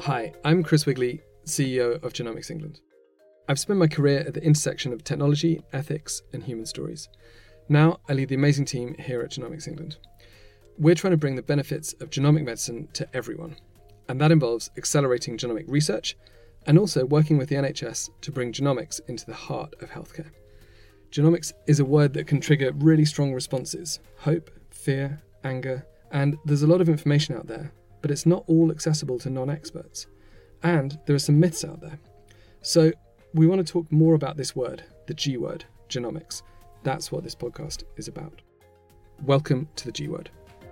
Hi, I'm Chris Wigley, CEO of Genomics England. I've spent my career at the intersection of technology, ethics, and human stories. Now I lead the amazing team here at Genomics England. We're trying to bring the benefits of genomic medicine to everyone, and that involves accelerating genomic research and also working with the NHS to bring genomics into the heart of healthcare. Genomics is a word that can trigger really strong responses: hope, fear, anger, and there's a lot of information out there, but it's not all accessible to non-experts. And there are some myths out there. So we want to talk more about this word, the G word, genomics. That's what this podcast is about. Welcome to the G word.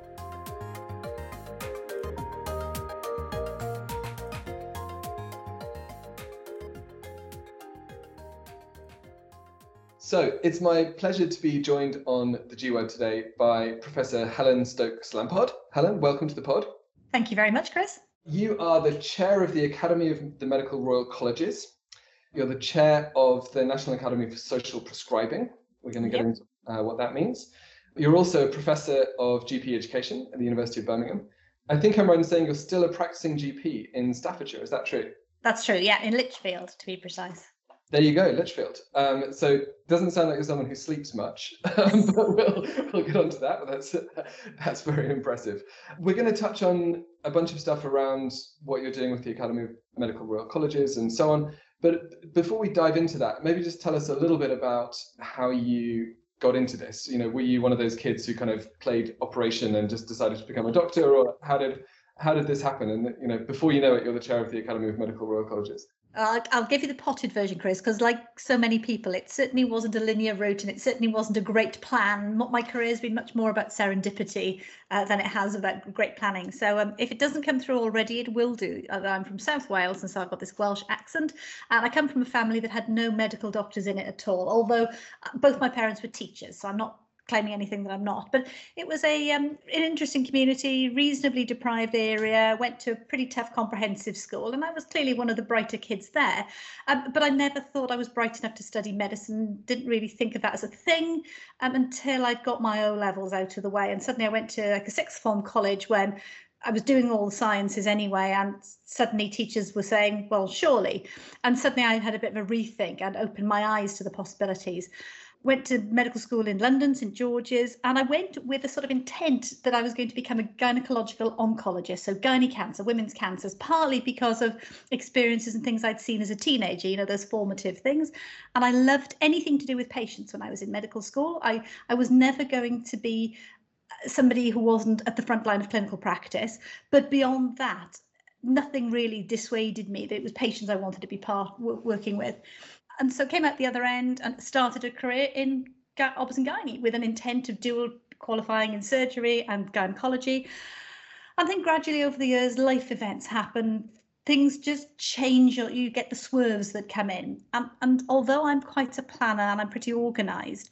So it's my pleasure to be joined on the G word today by Professor Helen Stokes-Lampard. Helen, welcome to the pod. Thank you very much, Chris. You are the chair of the Academy of the Medical Royal Colleges. You're the chair of the National Academy for Social Prescribing. We're going to get into what that means. You're also a professor of GP education at the University of Birmingham. I think I'm right in saying you're still a practicing GP in Staffordshire. Is that true? That's true, yeah, in Lichfield, to be precise. There you go, Lichfield. So it doesn't sound like you're someone who sleeps much, but we'll get on to that. But that's very impressive. We're going to touch on a bunch of stuff around what you're doing with the Academy of Medical Royal Colleges and so on. But before we dive into that, maybe just tell us a little bit about how you got into this. You know, were you one of those kids who kind of played operation and just decided to become a doctor, or how did this happen? And you know, before you know it, you're the chair of the Academy of Medical Royal Colleges. I'll give you the potted version, Chris, because like so many people, it certainly wasn't a linear route and it certainly wasn't a great plan. My career has been much more about serendipity than it has about great planning. So if it doesn't come through already, it will do. I'm from South Wales, and so I've got this Welsh accent. And I come from a family that had no medical doctors in it at all, although both my parents were teachers, so I'm not claiming anything that I'm not, but it was an interesting community, reasonably deprived area, went to a pretty tough comprehensive school, and I was clearly one of the brighter kids there, but I never thought I was bright enough to study medicine, didn't really think of that as a thing until I'd got my O-levels out of the way, and suddenly I went to like a sixth form college when I was doing all the sciences anyway, and suddenly teachers were saying, well, surely, and suddenly I had a bit of a rethink and opened my eyes to the possibilities. Went to medical school in London, St George's, and I went with a sort of intent that I was going to become a gynecological oncologist, so gynae cancer, women's cancers, partly because of experiences and things I'd seen as a teenager, you know, those formative things. And I loved anything to do with patients when I was in medical school. I was never going to be somebody who wasn't at the front line of clinical practice, but beyond that, nothing really dissuaded me that it was patients I wanted to be working with. And so came out the other end and started a career in obs and gynae with an intent of dual qualifying in surgery and gynecology. And then gradually over the years, life events happen. Things just change. You get the swerves that come in. And although I'm quite a planner and I'm pretty organised,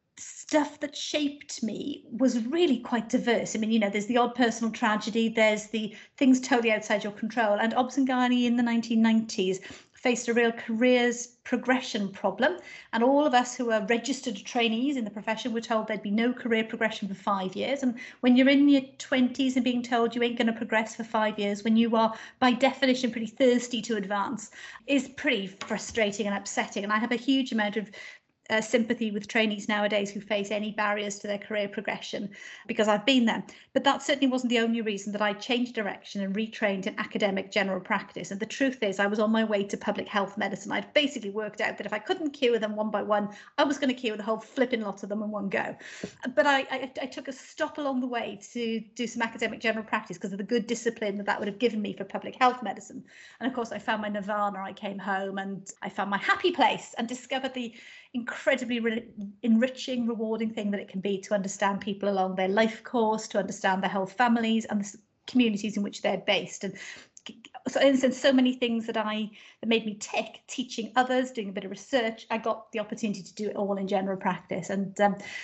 stuff that shaped me was really quite diverse. I mean, you know, there's the odd personal tragedy, there's the things totally outside your control. And obs and gynae in the 1990s faced a real careers progression problem, and all of us who are registered trainees in the profession were told there'd be no career progression for 5 years. And when you're in your 20s and being told you ain't going to progress for 5 years when you are by definition pretty thirsty to advance is pretty frustrating and upsetting. And I have a huge amount of sympathy with trainees nowadays who face any barriers to their career progression, because I've been there. But that certainly wasn't the only reason that I changed direction and retrained in academic general practice. And the truth is, I was on my way to public health medicine. I'd basically worked out that if I couldn't cure them one by one, I was going to cure the whole flipping lot of them in one go. But I took a stop along the way to do some academic general practice because of the good discipline that would have given me for public health medicine. And of course, I found my nirvana. I came home and I found my happy place and discovered the incredibly enriching, rewarding thing that it can be to understand people along their life course, to understand their whole families and the communities in which they're based. And so, in a sense, so many things that made me tick, teaching others, doing a bit of research. I got the opportunity to do it all in general practice. And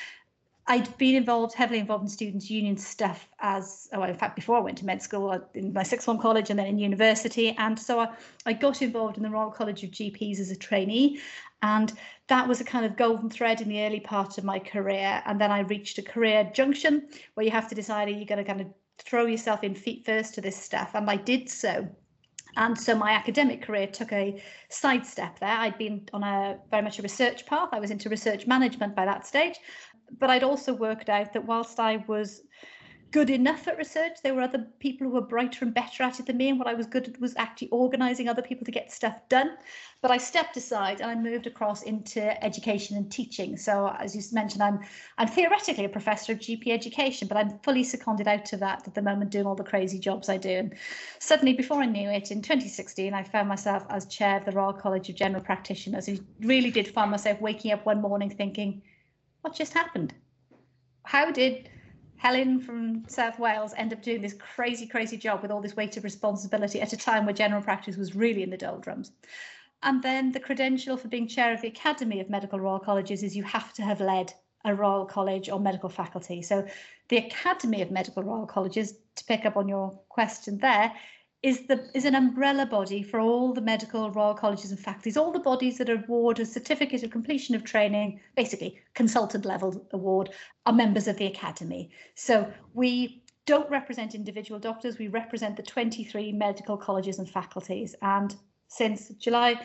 I'd been heavily involved in students' union stuff in fact, before I went to med school, in my sixth form college and then in university. And so I got involved in the Royal College of GPs as a trainee. And that was a kind of golden thread in the early part of my career. And then I reached a career junction where you have to decide, are you going to kind of throw yourself in feet first to this stuff? And I did so. And so my academic career took a sidestep there. I'd been on a very much a research path. I was into research management by that stage. But I'd also worked out that whilst I was good enough at research, there were other people who were brighter and better at it than me. And what I was good at was actually organising other people to get stuff done. But I stepped aside and I moved across into education and teaching. So as you mentioned, I'm theoretically a professor of GP education, but I'm fully seconded out to that at the moment, doing all the crazy jobs I do. And suddenly, before I knew it, in 2016, I found myself as chair of the Royal College of General Practitioners. I really did find myself waking up one morning thinking, what just happened? How did Helen from South Wales end up doing this crazy, crazy job with all this weight of responsibility at a time where general practice was really in the doldrums? And then the credential for being chair of the Academy of Medical Royal Colleges is you have to have led a Royal College or medical faculty. So the Academy of Medical Royal Colleges, to pick up on your question there, is an umbrella body for all the medical royal colleges and faculties, all the bodies that award a certificate of completion of training, basically consultant level award, are members of the academy. So we don't represent individual doctors, we represent the 23 medical colleges and faculties. And since July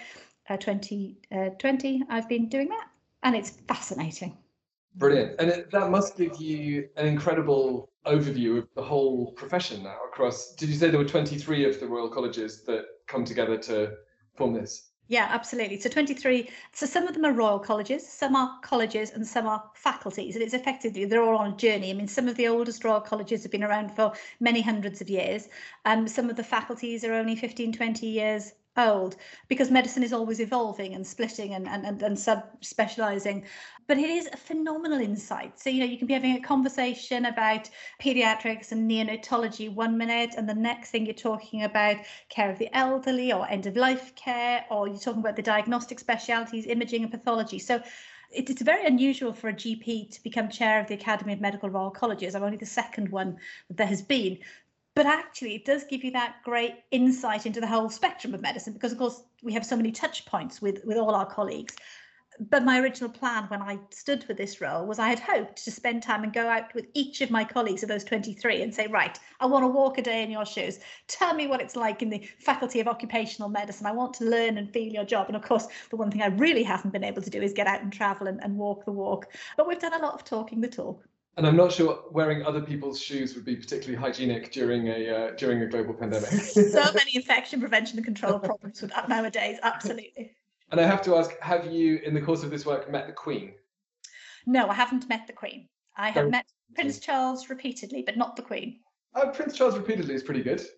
2020, I've been doing that, and it's fascinating. Brilliant. And that must give you an incredible overview of the whole profession now across, did you say there were 23 of the Royal Colleges that come together to form this? Yeah, absolutely. So 23. So some of them are Royal Colleges, some are colleges, and some are faculties. And it's effectively, they're all on a journey. I mean, some of the oldest Royal Colleges have been around for many hundreds of years. Some of the faculties are only 15, 20 years old, because medicine is always evolving and splitting and sub-specialising. But it is a phenomenal insight. So, you can be having a conversation about paediatrics and neonatology one minute, and the next thing you're talking about care of the elderly or end-of-life care, or you're talking about the diagnostic specialities, imaging and pathology. So it's very unusual for a GP to become chair of the Academy of Medical Royal Colleges. I'm only the second one that there has been. But actually, it does give you that great insight into the whole spectrum of medicine, because, of course, we have so many touch points with all our colleagues. But my original plan when I stood for this role was I had hoped to spend time and go out with each of my colleagues of those 23 and say, right, I want to walk a day in your shoes. Tell me what it's like in the Faculty of Occupational Medicine. I want to learn and feel your job. And of course, the one thing I really haven't been able to do is get out and travel and walk the walk. But we've done a lot of talking the talk. And I'm not sure wearing other people's shoes would be particularly hygienic during a global pandemic. So many infection prevention and control problems with that nowadays, absolutely. And I have to ask, have you, in the course of this work, met the Queen? No, I haven't met the Queen. I have met Prince Charles repeatedly, but not the Queen. Prince Charles repeatedly is pretty good.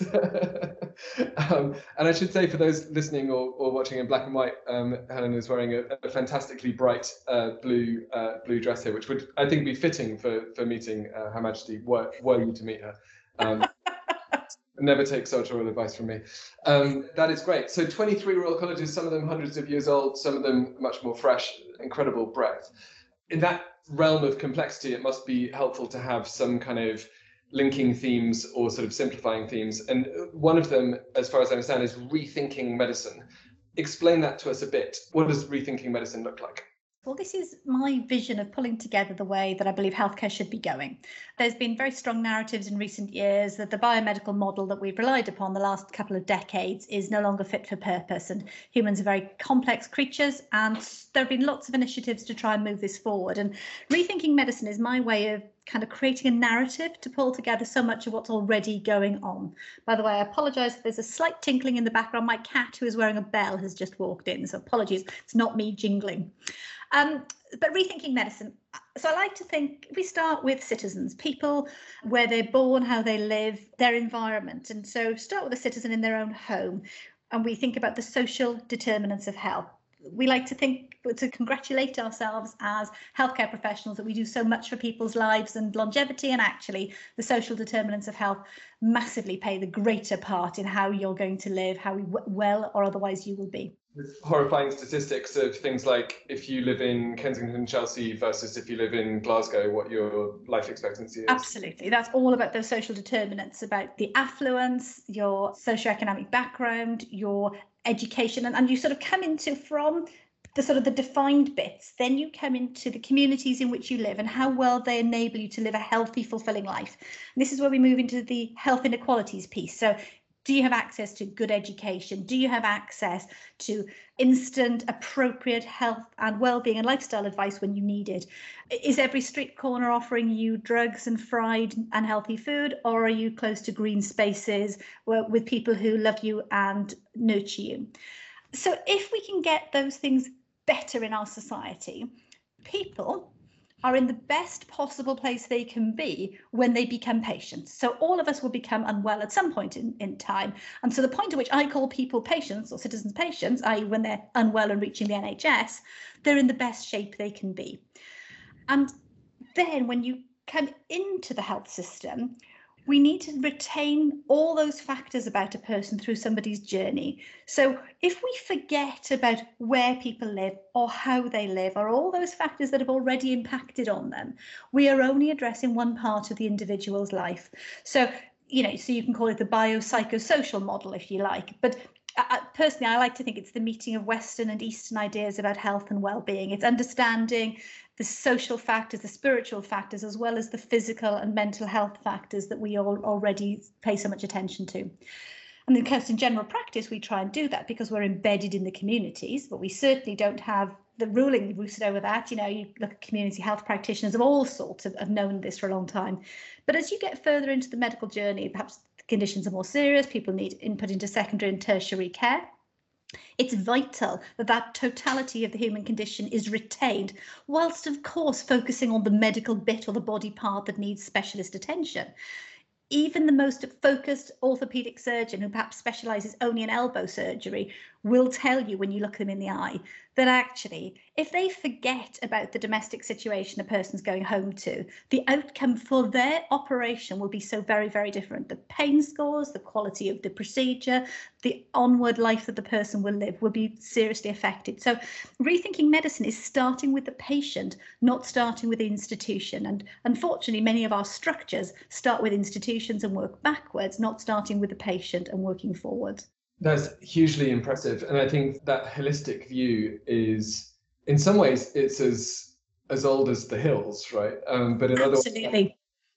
And I should say, for those listening or watching in black and white, Helen is wearing a fantastically bright blue dress here, which would, I think, be fitting for meeting Her Majesty, were you to meet her. Never take social royal advice from me. That is great. So 23 Royal Colleges, some of them hundreds of years old, some of them much more fresh, incredible breadth. In that realm of complexity, it must be helpful to have some kind of linking themes or sort of simplifying themes. And one of them, as far as I understand, is rethinking medicine. Explain that to us a bit. What does rethinking medicine look like? Well, this is my vision of pulling together the way that I believe healthcare should be going. There's been very strong narratives in recent years that the biomedical model that we've relied upon the last couple of decades is no longer fit for purpose, and humans are very complex creatures, and there have been lots of initiatives to try and move this forward. And rethinking medicine is my way of kind of creating a narrative to pull together so much of what's already going on. By the way, I apologise if there's a slight tinkling in the background. My cat, who is wearing a bell, has just walked in, so apologies, it's not me jingling. But rethinking medicine. So I like to think we start with citizens, people, where they're born, how they live, their environment. And so start with a citizen in their own home. And we think about the social determinants of health. We like to think, to congratulate ourselves as healthcare professionals that we do so much for people's lives and longevity, and actually the social determinants of health massively play the greater part in how you're going to live, how well or otherwise you will be. With horrifying statistics of things like if you live in Kensington, Chelsea versus if you live in Glasgow, what your life expectancy is. Absolutely. That's all about those social determinants, about the affluence, your socioeconomic background, your education, and you sort of come into from the sort of the defined bits, then you come into the communities in which you live and how well they enable you to live a healthy, fulfilling life. And this is where we move into the health inequalities piece. So Do you have access to good education? Do you have access to instant, appropriate health and well-being and lifestyle advice when you need it? Is every street corner offering you drugs and fried and healthy food, or are you close to green spaces with people who love you and nurture you? So if we can get those things better in our society, people are in the best possible place they can be when they become patients. So all of us will become unwell at some point in time. And so the point at which I call people patients or citizens patients, i.e. when they're unwell and reaching the NHS, they're in the best shape they can be. And then when you come into the health system, we need to retain all those factors about a person through somebody's journey. So if we forget about where people live or how they live or all those factors that have already impacted on them, we are only addressing one part of the individual's life. So, so you can call it the biopsychosocial model if you like, but personally, I like to think it's the meeting of Western and Eastern ideas about health and well-being. It's understanding the social factors, the spiritual factors, as well as the physical and mental health factors that we all already pay so much attention to. And of course, in general practice, we try and do that because we're embedded in the communities, but we certainly don't have the ruling roosted over that. You look at community health practitioners of all sorts have known this for a long time. But as you get further into the medical journey, perhaps the conditions are more serious, people need input into secondary and tertiary care. It's vital that that totality of the human condition is retained, whilst of course focusing on the medical bit or the body part that needs specialist attention. Even the most focused orthopedic surgeon who perhaps specialises only in elbow surgery will tell you when you look them in the eye that actually, if they forget about the domestic situation a person's going home to, the outcome for their operation will be so very, very different. The pain scores, the quality of the procedure, the onward life that the person will live will be seriously affected. So rethinking medicine is starting with the patient, not starting with the institution. And unfortunately, many of our structures start with institutions and work backwards, not starting with the patient and working forward. That's hugely impressive. And I think that holistic view is, in some ways, it's as old as the hills, right? But in other ways,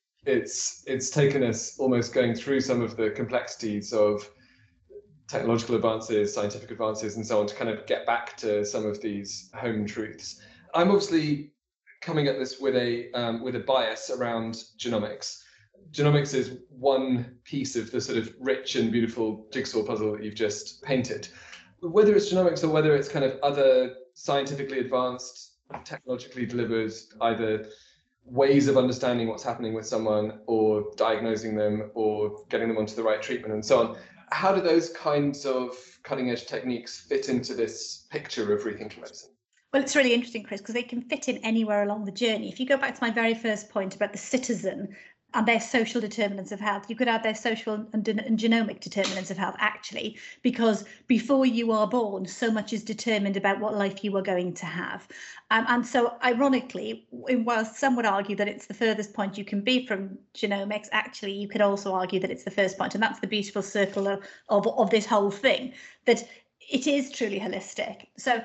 it's taken us almost going through some of the complexities of technological advances, scientific advances, and so on to kind of get back to some of these home truths. I'm obviously coming at this with a bias around genomics. Genomics is one piece of the sort of rich and beautiful jigsaw puzzle that you've just painted. Whether it's genomics or whether it's kind of other scientifically advanced, technologically delivered, either ways of understanding what's happening with someone or diagnosing them or getting them onto the right treatment and so on, how do those kinds of cutting edge techniques fit into this picture of rethinking medicine? Well, it's really interesting, Chris, because they can fit in anywhere along the journey. If you go back to my very first point about the citizen and their social determinants of health, you could add their social and genomic determinants of health, actually, because before you are born, so much is determined about what life you are going to have. And so, ironically, while some would argue that it's the furthest point you can be from genomics, actually, you could also argue that it's the first point. And that's the beautiful circle of this whole thing, that it is truly holistic. So,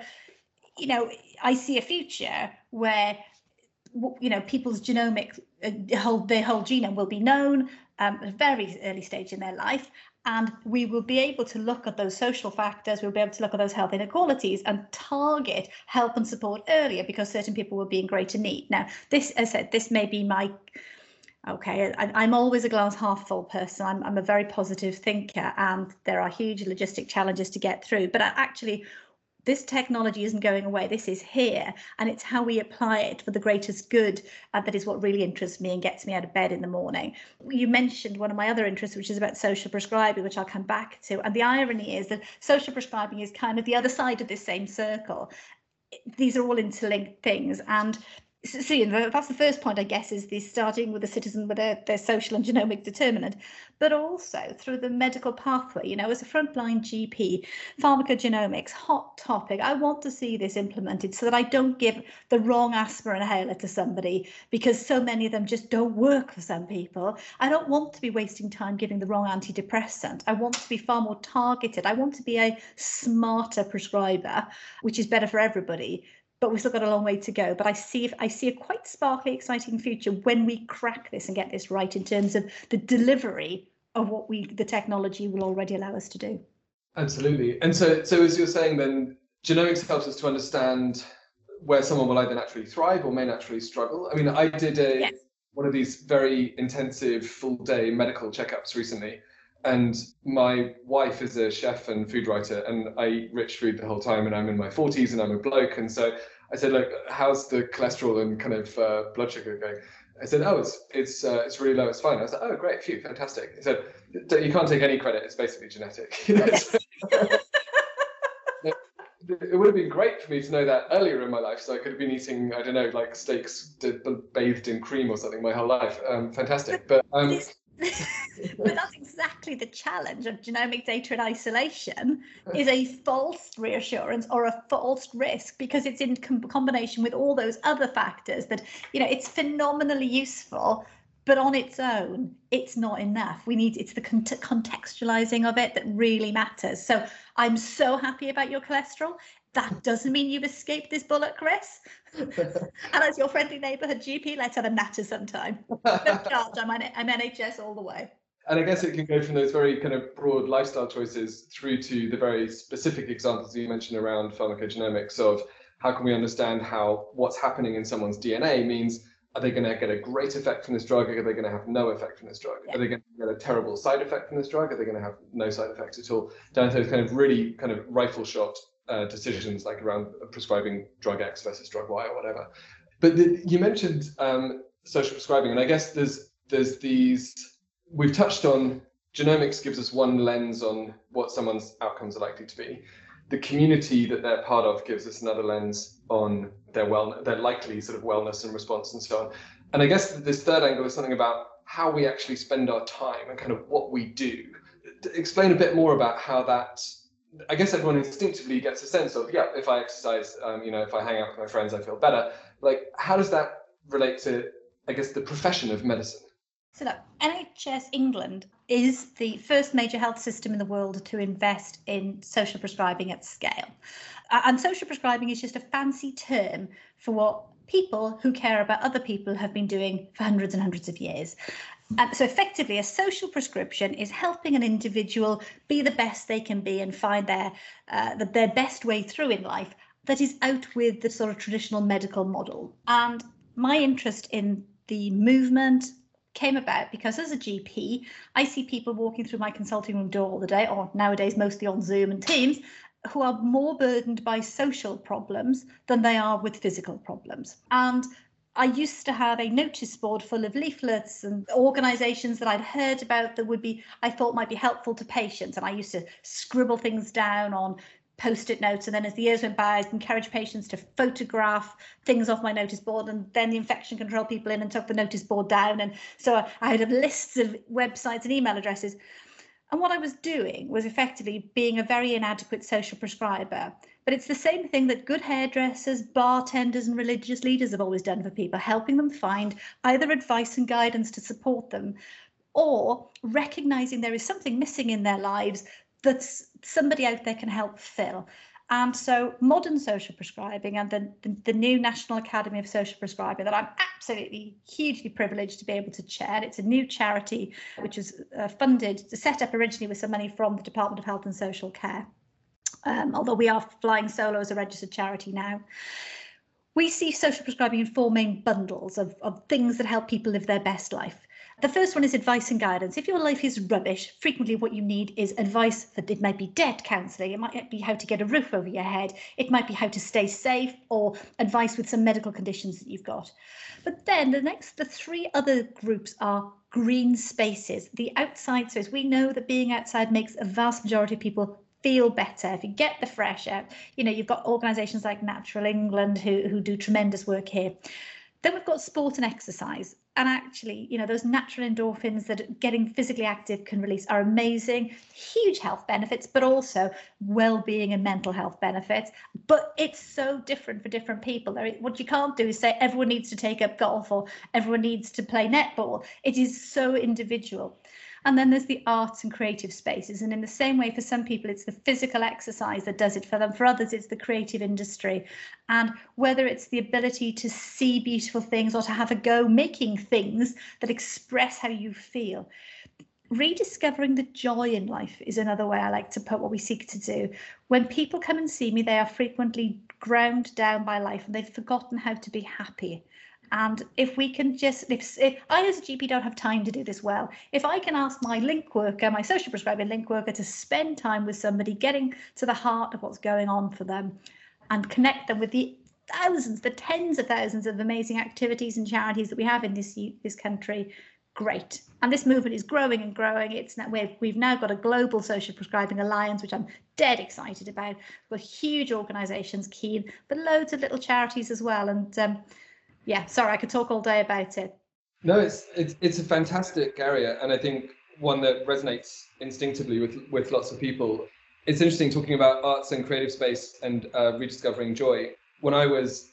I see a future where people's genomics, their whole genome will be known at a very early stage in their life, and we will be able to look at those social factors, we'll be able to look at those health inequalities and target help and support earlier because certain people will be in greater need. Now, this, as I said, this may be I'm always a glass half full person. I'm a very positive thinker, and there are huge logistic challenges to get through, but actually, this technology isn't going away. This is here, and it's how we apply it for the greatest good that is what really interests me and gets me out of bed in the morning. You mentioned one of my other interests, which is about social prescribing, which I'll come back to. And the irony is that social prescribing is kind of the other side of this same circle. These are all interlinked things, and so that's the first point, I guess, is the starting with the citizen with their social and genomic determinant, but also through the medical pathway. As a frontline GP, pharmacogenomics, hot topic. I want to see this implemented so that I don't give the wrong aspirin inhaler to somebody because so many of them just don't work for some people. I don't want to be wasting time giving the wrong antidepressant. I want to be far more targeted. I want to be a smarter prescriber, which is better for everybody. But we've still got a long way to go. But I see a quite sparkly, exciting future when we crack this and get this right in terms of the delivery of what the technology will already allow us to do. Absolutely. And so as you're saying, then genomics helps us to understand where someone will either naturally thrive or may naturally struggle. I mean, I did one of these very intensive full-day medical checkups recently, and my wife is a chef and food writer, and I eat rich food the whole time, and I'm in my 40s and I'm a bloke, and so I said, look, how's the cholesterol and kind of blood sugar going? I said, oh, it's really low, it's fine. I was like, oh, great, phew, fantastic. He said, you can't take any credit, it's basically genetic. It would have been great for me to know that earlier in my life, so I could have been eating, I don't know, like steaks bathed in cream or something my whole life. Fantastic. But that's exactly the challenge of genomic data in isolation, is a false reassurance or a false risk, because it's in combination with all those other factors that, it's phenomenally useful, but on its own, it's not enough. It's the contextualizing of it that really matters. So I'm so happy about your cholesterol. That doesn't mean you've escaped this bullet, Chris. And as your friendly neighbourhood GP, let's have a natter sometime. No charge, I'm NHS all the way. And I guess it can go from those very kind of broad lifestyle choices through to the very specific examples you mentioned around pharmacogenomics of how can we understand how what's happening in someone's DNA means, are they going to get a great effect from this drug? Are they going to have no effect from this drug? Yeah. Are they going to get a terrible side effect from this drug? Are they going to have no side effects at all? Down to those kind of really kind of rifle shot decisions, like around prescribing drug X versus drug Y or whatever. But you mentioned social prescribing, and I guess there's these, we've touched on genomics gives us one lens on what someone's outcomes are likely to be. The community that they're part of gives us another lens on their likely sort of wellness and response and so on. And I guess this third angle is something about how we actually spend our time and kind of what we do. Explain a bit more about how that, I guess everyone instinctively gets a sense of, yeah, if I exercise, if I hang out with my friends, I feel better. Like, how does that relate to, I guess, the profession of medicine? So look, NHS England is the first major health system in the world to invest in social prescribing at scale. And social prescribing is just a fancy term for what people who care about other people have been doing for hundreds and hundreds of years. So effectively, a social prescription is helping an individual be the best they can be and find their best way through in life that is out with the sort of traditional medical model. And my interest in the movement came about because as a GP, I see people walking through my consulting room door all the day, or nowadays mostly on Zoom and Teams, who are more burdened by social problems than they are with physical problems. And I used to have a notice board full of leaflets and organisations that I'd heard about that I thought might be helpful to patients. And I used to scribble things down on Post-it notes, and then as the years went by, I'd encourage patients to photograph things off my notice board, and then the infection control people in and took the notice board down, and so I had lists of websites and email addresses. And what I was doing was effectively being a very inadequate social prescriber. But it's the same thing that good hairdressers, bartenders and religious leaders have always done for people, helping them find either advice and guidance to support them, or recognising there is something missing in their lives that somebody out there can help fill. And so modern social prescribing and the new National Academy of Social Prescribing that I'm absolutely hugely privileged to be able to chair. It's a new charity which was set up originally with some money from the Department of Health and Social Care, although we are flying solo as a registered charity now. We see social prescribing in four main bundles of things that help people live their best life. The first one is advice and guidance. If your life is rubbish, frequently what you need is advice. It might be debt counselling, it might be how to get a roof over your head, it might be how to stay safe, or advice with some medical conditions that you've got. But then the three other groups are green spaces, the outside space. We know that being outside makes a vast majority of people feel better. If you get the fresh air, you've got organisations like Natural England who do tremendous work here. Then we've got sport and exercise. And actually, those natural endorphins that getting physically active can release are amazing, huge health benefits, but also well-being and mental health benefits. But it's so different for different people. What you can't do is say everyone needs to take up golf or everyone needs to play netball. It is so individual. And then there's the arts and creative spaces. And in the same way, for some people, it's the physical exercise that does it for them. For others, it's the creative industry. And whether it's the ability to see beautiful things or to have a go making things that express how you feel. rediscovering the joy in life is another way I like to put what we seek to do. When people come and see me, they are frequently ground down by life and they've forgotten how to be happy. And if we can just, if I as a GP don't have time to do this well, if I can ask my link worker, my social prescribing link worker, to spend time with somebody, getting to the heart of what's going on for them and connect them with the thousands, the tens of thousands of amazing activities and charities that we have in this country, great. And this movement is growing and growing. It's now, we've now got a global social prescribing alliance, which I'm dead excited about. We've got huge organisations keen, but loads of little charities as well. And yeah, sorry, I could talk all day about it. No, it's a fantastic area, and I think one that resonates instinctively with lots of people. It's interesting talking about arts and creative space and rediscovering joy. When I was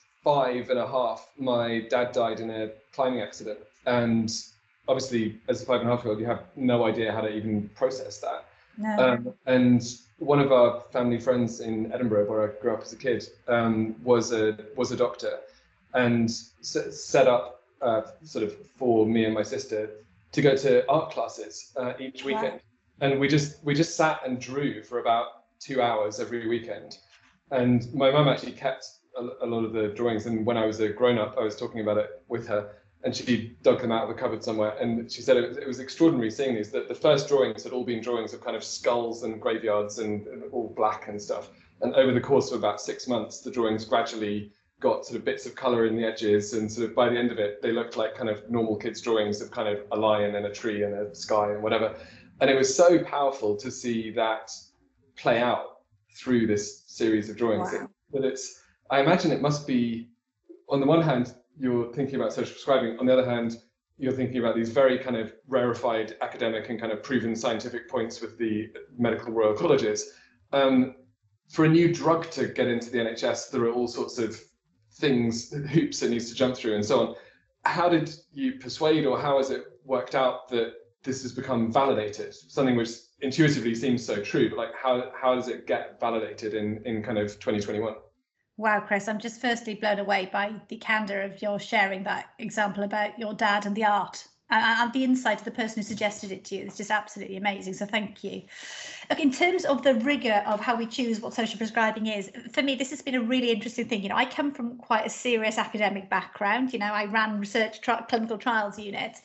5.5, my dad died in a climbing accident, and obviously, as a 5.5-year-old, you have no idea how to even process that. No. And one of our family friends in Edinburgh, where I grew up as a kid, was a doctor, and set up sort of for me and my sister to go to art classes each weekend. Wow. And we just sat and drew for about 2 hours every weekend. And my mum actually kept a lot of the drawings. And when I was a grown-up, I was talking about it with her, and she dug them out of the cupboard somewhere. And she said it was extraordinary seeing these, that the first drawings had all been drawings of kind of skulls and graveyards and all black and stuff. And over the course of about 6 months, the drawings gradually got sort of bits of color in the edges, and sort of by the end of it, they looked like kind of normal kids' drawings of kind of a lion and a tree and a sky and whatever. And it was so powerful to see that play out through this series of drawings. Wow. That I imagine it must be, on the one hand, you're thinking about social prescribing. On the other hand, you're thinking about these very kind of rarefied academic and kind of proven scientific points with the medical royal colleges. For a new drug to get into the NHS, there are all sorts of things, hoops it needs to jump through and so on. How did you persuade, or how has it worked out that this has become validated? Something which intuitively seems so true, but like how does it get validated in kind of 2021? Wow, Chris, I'm just firstly blown away by the candor of your sharing that example about your dad and the art and the insight of the person who suggested it to you. It's just absolutely amazing. So thank you. Look, in terms of the rigor of how we choose what social prescribing is, for me, this has been a really interesting thing. You know, I come from quite a serious academic background. You know, I ran research clinical trials units.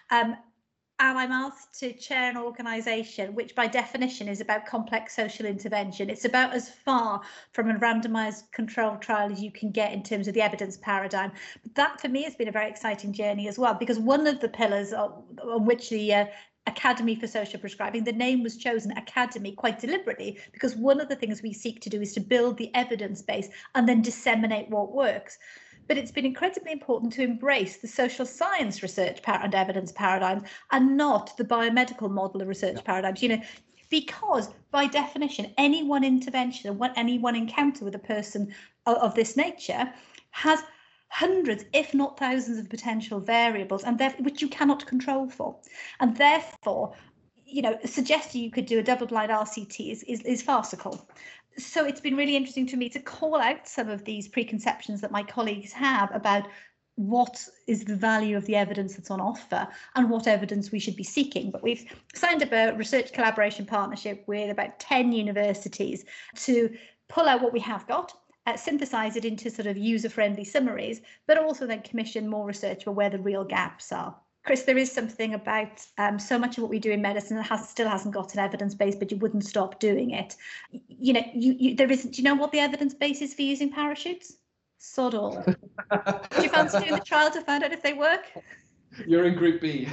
And I'm asked to chair an organisation which by definition is about complex social intervention. It's about as far from a randomised controlled trial as you can get in terms of the evidence paradigm. But that for me has been a very exciting journey as well, because one of the pillars on which the Academy for Social Prescribing, the name was chosen Academy quite deliberately, because one of the things we seek to do is to build the evidence base and then disseminate what works. But it's been incredibly important to embrace the social science research and evidence paradigms and not the biomedical model of research paradigms, you know, because by definition, any one intervention and any one encounter with a person of this nature has hundreds, if not thousands, of potential variables, and which you cannot control for. And therefore, you know, suggesting you could do a double-blind RCT is farcical. So it's been really interesting to me to call out some of these preconceptions that my colleagues have about what is the value of the evidence that's on offer and what evidence we should be seeking. But we've signed up a research collaboration partnership with about 10 universities to pull out what we have got, synthesize it into sort of user-friendly summaries, but also then commission more research for where the real gaps are. Chris, there is something about so much of what we do in medicine that still hasn't got an evidence base, but you wouldn't stop doing it. You know, there isn't. Do you know what the evidence base is for using parachutes? Sod all. Do you fancy doing the trial to find out if they work? You're in Group B.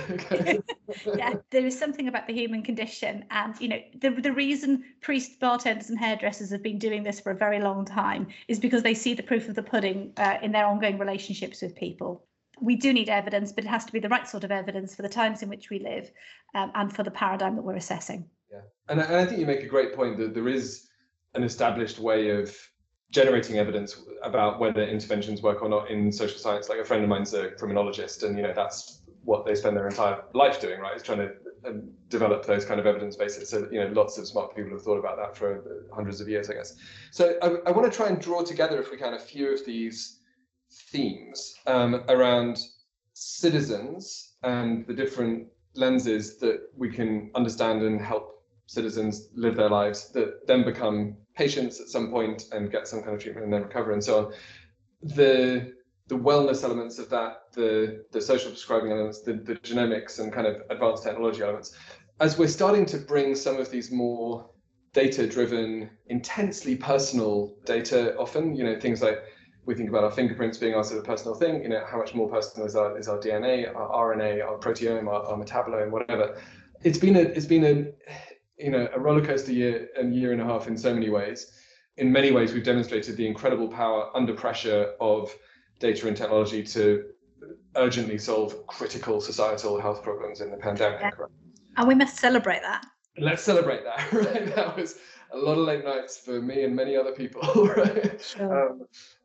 Yeah, there is something about the human condition, and you know, the reason priests, bartenders, and hairdressers have been doing this for a very long time is because they see the proof of the pudding in their ongoing relationships with people. We do need evidence, but it has to be the right sort of evidence for the times in which we live and for the paradigm that we're assessing. Yeah, and I think you make a great point that there is an established way of generating evidence about whether interventions work or not in social science. Like a friend of mine's a criminologist, and you know that's what they spend their entire life doing, right? Is trying to develop those kind of evidence bases. So you know, lots of smart people have thought about that for hundreds of years, I guess. So I want to try and draw together, if we can, a few of these themes around citizens and the different lenses that we can understand and help citizens live their lives that then become patients at some point and get some kind of treatment and then recover and so on. The wellness elements of that, the social prescribing elements, the genomics and kind of advanced technology elements, as we're starting to bring some of these more data-driven, intensely personal data, often, things like we think about our fingerprints being our sort of personal thing, how much more personal is our DNA, our RNA, our proteome, our metabolome, whatever. It's been a roller coaster year and a half in so many ways. In many ways, we've demonstrated the incredible power under pressure of data and technology to urgently solve critical societal health problems in the pandemic. Yeah. And we must celebrate that. Let's celebrate that, right? That was a lot of late nights for me and many other people, right? Sure.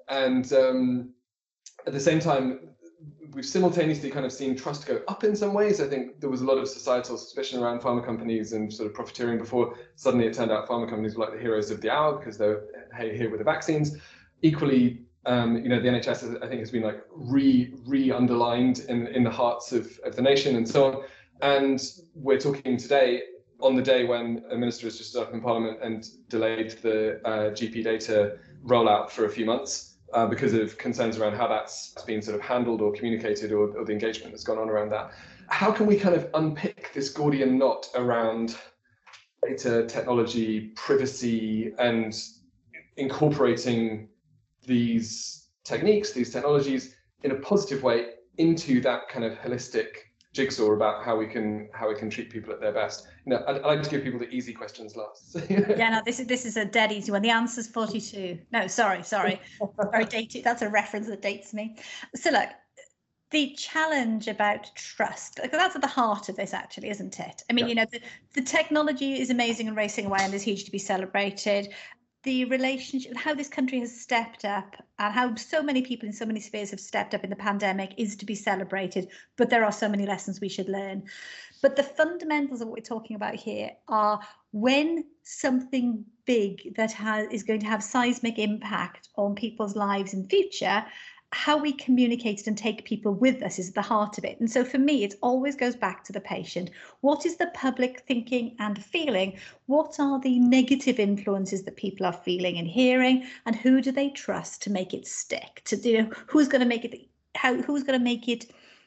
At the same time, we've simultaneously kind of seen trust go up in some ways. I think there was a lot of societal suspicion around pharma companies and sort of profiteering before. Suddenly it turned out pharma companies were like the heroes of the hour because they're here with the vaccines. Equally, the NHS, I think, has been like re-underlined in the hearts of the nation and so on. And we're talking today on the day when a minister has just stood up in Parliament and delayed the GP data rollout for a few months because of concerns around how that's been sort of handled or communicated or the engagement that's gone on around that. How can we kind of unpick this Gordian knot around data, technology, privacy, and incorporating these techniques, these technologies in a positive way into that kind of holistic jigsaw about how we can treat people at their best? I like to give people the easy questions last. Yeah, no, this is a dead easy one. The answer's 42. No, sorry. Very dated. That's a reference that dates me. So look, the challenge about trust, that's at the heart of this, actually, isn't it? I mean, the technology is amazing and racing away, and is huge to be celebrated. The relationship, how this country has stepped up and how so many people in so many spheres have stepped up in the pandemic is to be celebrated, but there are so many lessons we should learn. But the fundamentals of what we're talking about here are when something big that is going to have seismic impact on people's lives in future, how we communicate and take people with us is at the heart of it. And so for me, it always goes back to the patient. What is the public thinking and feeling? What are the negative influences that people are feeling and hearing? And who do they trust to make it stick? Who's going to make it? Who's going to make it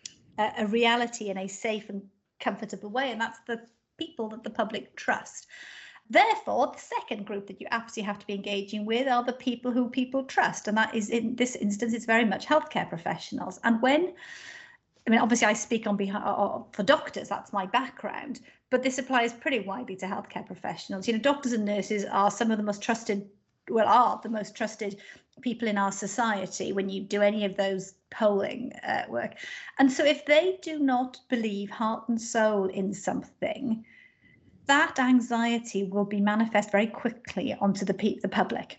a reality in a safe and comfortable way? And that's the people that the public trust. Therefore, the second group that you absolutely have to be engaging with are the people who people trust. And that is, in this instance, it's very much healthcare professionals. And obviously I speak on behalf for doctors, that's my background, but this applies pretty widely to healthcare professionals. Doctors and nurses are some of the most trusted, are the most trusted people in our society when you do any of those polling work. And so if they do not believe heart and soul in something, that anxiety will be manifest very quickly onto the public.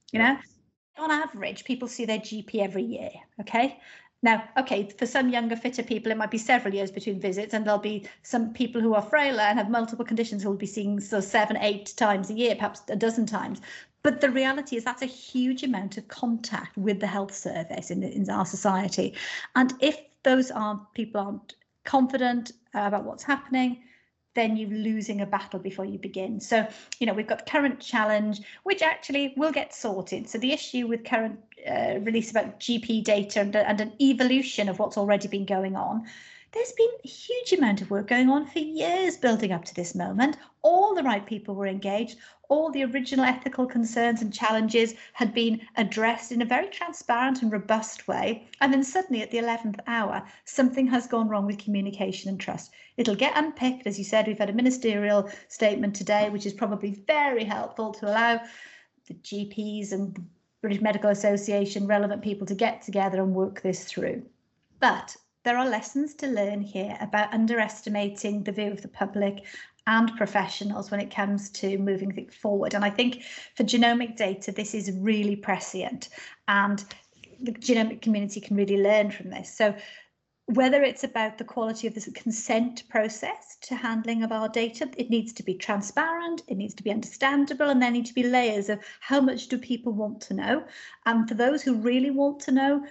On average, people see their GP every year. Okay. Now, for some younger, fitter people, it might be several years between visits, and there'll be some people who are frailer and have multiple conditions who will be seeing 7-8 times a year, perhaps a dozen times. But the reality is that's a huge amount of contact with the health service in our society. And if those people aren't confident about what's happening, then you're losing a battle before you begin. So, we've got current challenge, which actually will get sorted. So the issue with current release about GP data and an evolution of what's already been going on, there's been a huge amount of work going on for years building up to this moment. All the right people were engaged. All the original ethical concerns and challenges had been addressed in a very transparent and robust way. And then suddenly at the 11th hour, something has gone wrong with communication and trust. It'll get unpicked. As you said, we've had a ministerial statement today, which is probably very helpful to allow the GPs and the British Medical Association, relevant people to get together and work this through. But there are lessons to learn here about underestimating the view of the public and professionals when it comes to moving things forward. And I think for genomic data, this is really prescient, and the genomic community can really learn from this. So whether it's about the quality of the consent process to handling of our data, it needs to be transparent, it needs to be understandable, and there need to be layers of how much do people want to know. And for those who really want to know,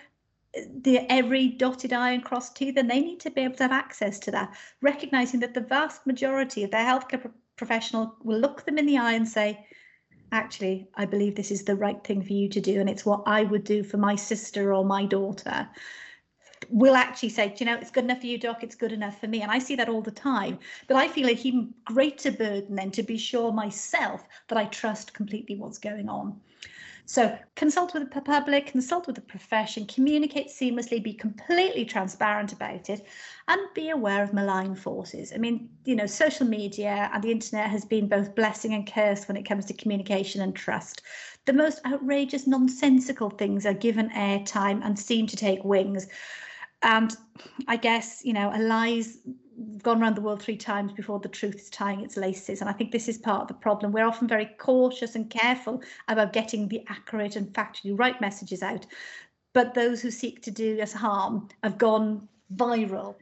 every dotted I and crossed T, then they need to be able to have access to that, recognizing that the vast majority of their healthcare professional will look them in the eye and say, actually, I believe this is the right thing for you to do, and it's what I would do for my sister or my daughter. Will actually say, you know, it's good enough for you, doc, it's good enough for me. And I see that all the time. But I feel an even greater burden then to be sure myself that I trust completely what's going on. So consult with the public, consult with the profession, communicate seamlessly, be completely transparent about it, and be aware of malign forces. I mean, you know, social media and the internet has been both blessing and curse when it comes to communication and trust. The most outrageous, nonsensical things are given airtime and seem to take wings. And I guess, you know, a lie's gone around the world 3 times before the truth is tying its laces. And I think this is part of the problem. We're often very cautious and careful about getting the accurate and factually right messages out. But those who seek to do us harm have gone viral.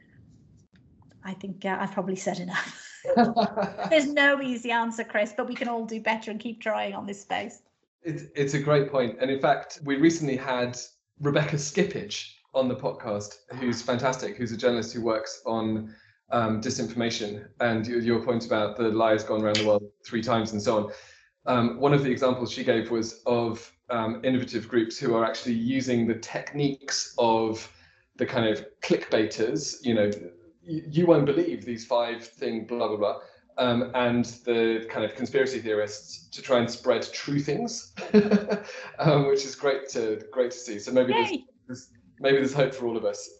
I think I've probably said enough. There's no easy answer, Chris, but we can all do better and keep trying on this space. It's a great point. And in fact, we recently had Rebecca Skippage on the podcast, who's fantastic, who's a journalist who works on disinformation, and your point about the lie has gone around the world 3 times and so on. One of the examples she gave was of innovative groups who are actually using the techniques of the kind of clickbaiters, you know, you won't believe these 5 thing, blah, blah, blah, and the kind of conspiracy theorists to try and spread true things, which is great to see. So maybe there's hope for all of us.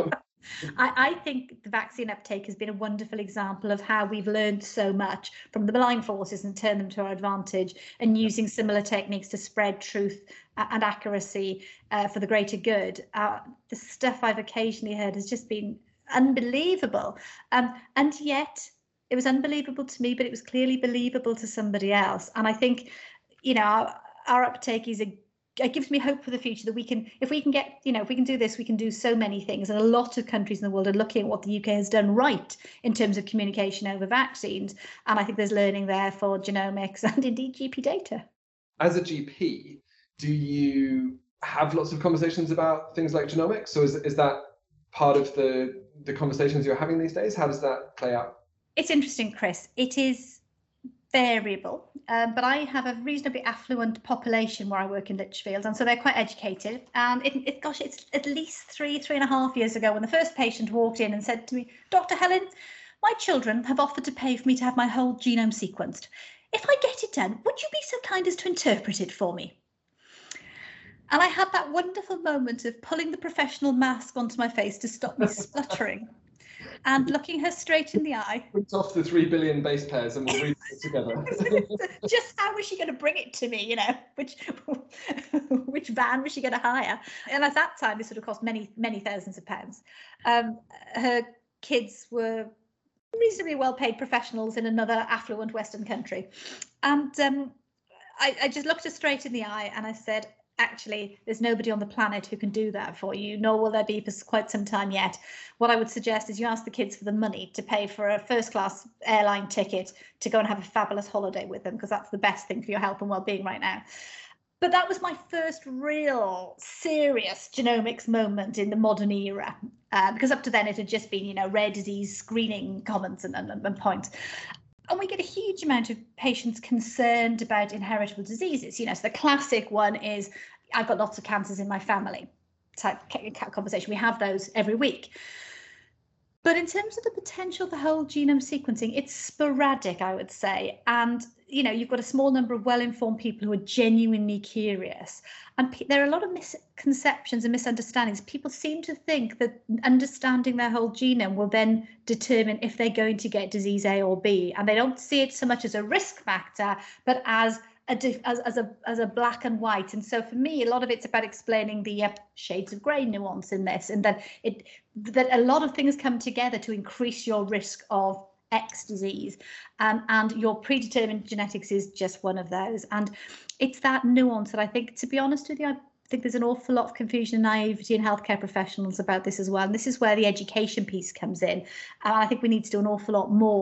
I think the vaccine uptake has been a wonderful example of how we've learned so much from the malign forces and turned them to our advantage, and using similar techniques to spread truth and accuracy for the greater good. The stuff I've occasionally heard has just been unbelievable. And yet it was unbelievable to me, but it was clearly believable to somebody else. And I think, you know, our uptake is it gives me hope for the future that we can, if we can get, you know, if we can do this, we can do so many things. And a lot of countries in the world are looking at what the UK has done right in terms of communication over vaccines. And I think there's learning there for genomics and indeed GP data. As a GP, do you have lots of conversations about things like genomics? So is that part of the conversations you're having these days? How does that play out? It's interesting, Chris. It is variable, but I have a reasonably affluent population where I work in Lichfield, and so they're quite educated. And it's at least 3.5 years ago when the first patient walked in and said to me, Dr. Helen, my children have offered to pay for me to have my whole genome sequenced. If I get it done, would you be so kind as to interpret it for me? And I had that wonderful moment of pulling the professional mask onto my face to stop me spluttering. And looking her straight in the eye. Print off the 3 billion base pairs and we'll read it together. Just how was she going to bring it to me? You know, which van was she going to hire? And at that time, this would have cost many thousands of pounds. Her kids were reasonably well-paid professionals in another affluent Western country, and I just looked her straight in the eye and I said, actually, there's nobody on the planet who can do that for you, nor will there be for quite some time yet. What I would suggest is you ask the kids for the money to pay for a first-class airline ticket to go and have a fabulous holiday with them, because that's the best thing for your health and well-being right now. But that was my first real serious genomics moment in the modern era, because up to then it had just been, you know, rare disease screening comments and points. And we get a huge amount of patients concerned about inheritable diseases. You know, so the classic one is, I've got lots of cancers in my family type conversation. We have those every week. But in terms of the potential of the whole genome sequencing, it's sporadic, I would say. And, you know, you've got a small number of well-informed people who are genuinely curious. And there are a lot of misconceptions and misunderstandings. People seem to think that understanding their whole genome will then determine if they're going to get disease A or B. And they don't see it so much as a risk factor, but as a black and white. And so for me, a lot of it's about explaining the shades of grey nuance in this, and that a lot of things come together to increase your risk of X disease, and your predetermined genetics is just one of those. And it's that nuance that I think, to be honest with you, I think there's an awful lot of confusion and naivety in healthcare professionals about this as well. And this is where the education piece comes in. And I think we need to do an awful lot more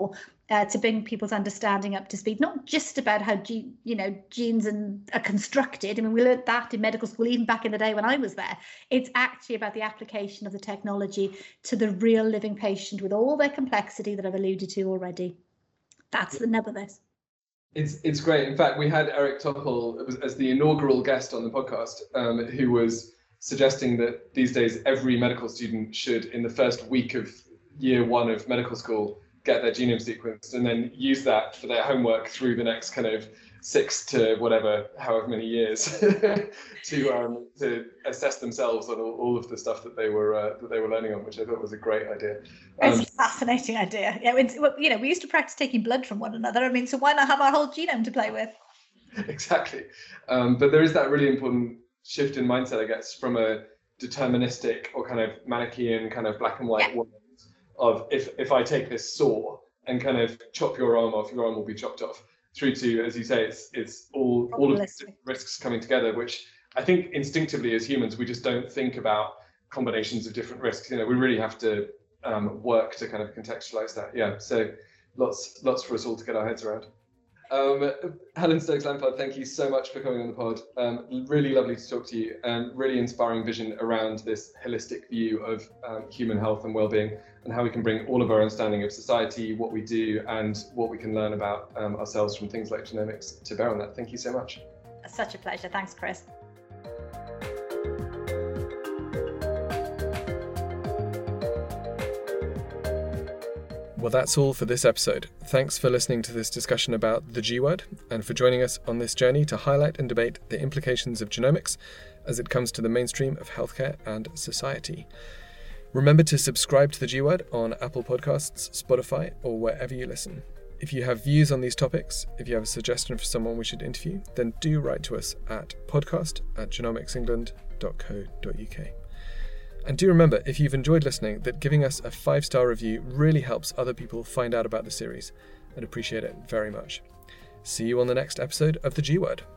to bring people's understanding up to speed, not just about how genes are constructed. I mean, we learned that in medical school even back in the day when I was there. It's actually about the application of the technology to the real living patient with all their complexity that I've alluded to already. That's the nub of this. It's great. In fact, we had Eric Topol as the inaugural guest on the podcast, who was suggesting that these days every medical student should, in the first week of year one of medical school, get their genome sequenced and then use that for their homework through the next kind of 6 to however many years to assess themselves on all of the stuff that they were learning on, which I thought was a great idea. It's a fascinating idea. Yeah, we used to practice taking blood from one another. I mean, so why not have our whole genome to play with? Exactly. But there is that really important shift in mindset, I guess, from a deterministic or kind of Manichaean kind of black and white world of if I take this saw and kind of chop your arm off, your arm will be chopped off, through to, as you say, it's all of the risks coming together, which I think instinctively as humans, we just don't think about combinations of different risks. We really have to work to kind of contextualize that. Yeah, so lots for us all to get our heads around. Helen Stokes-Lampard, thank you so much for coming on the pod. Really lovely to talk to you, and really inspiring vision around this holistic view of human health and well-being, and how we can bring all of our understanding of society, what we do, and what we can learn about ourselves from things like genomics to bear on that. Thank you so much. Such a pleasure. Thanks, Chris. Well, that's all for this episode. Thanks for listening to this discussion about the G word, and for joining us on this journey to highlight and debate the implications of genomics as it comes to the mainstream of healthcare and society. Remember to subscribe to the G word on Apple Podcasts, Spotify, or wherever you listen. If you have views on these topics, if you have a suggestion for someone we should interview, then do write to us at podcast@genomicsengland.co.uk. And do remember, if you've enjoyed listening, that giving us a 5-star review really helps other people find out about the series. I'd appreciate it very much. See you on the next episode of The G Word.